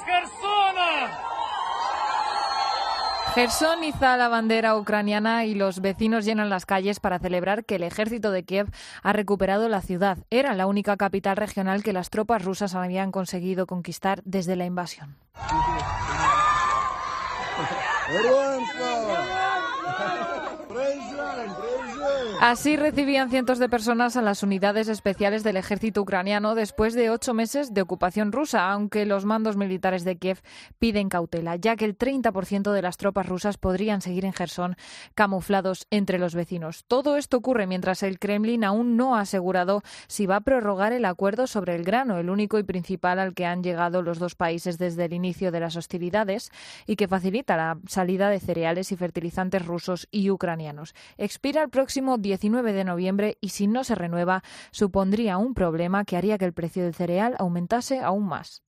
Jersón iza la bandera ucraniana y los vecinos llenan las calles para celebrar que el ejército de Kiev ha recuperado la ciudad. Era la única capital regional que las tropas rusas habían conseguido conquistar desde la invasión. Así recibían cientos de personas a las unidades especiales del ejército ucraniano después de 8 meses de ocupación rusa, aunque los mandos militares de Kiev piden cautela, ya que el 30% de las tropas rusas podrían seguir en Jersón camuflados entre los vecinos. Todo esto ocurre mientras el Kremlin aún no ha asegurado si va a prorrogar el acuerdo sobre el grano, el único y principal al que han llegado los dos países desde el inicio de las hostilidades y que facilita la salida de cereales y fertilizantes rusos y ucranianos. Expira el próximo 19 de noviembre y si no se renueva supondría un problema que haría que el precio del cereal aumentase aún más.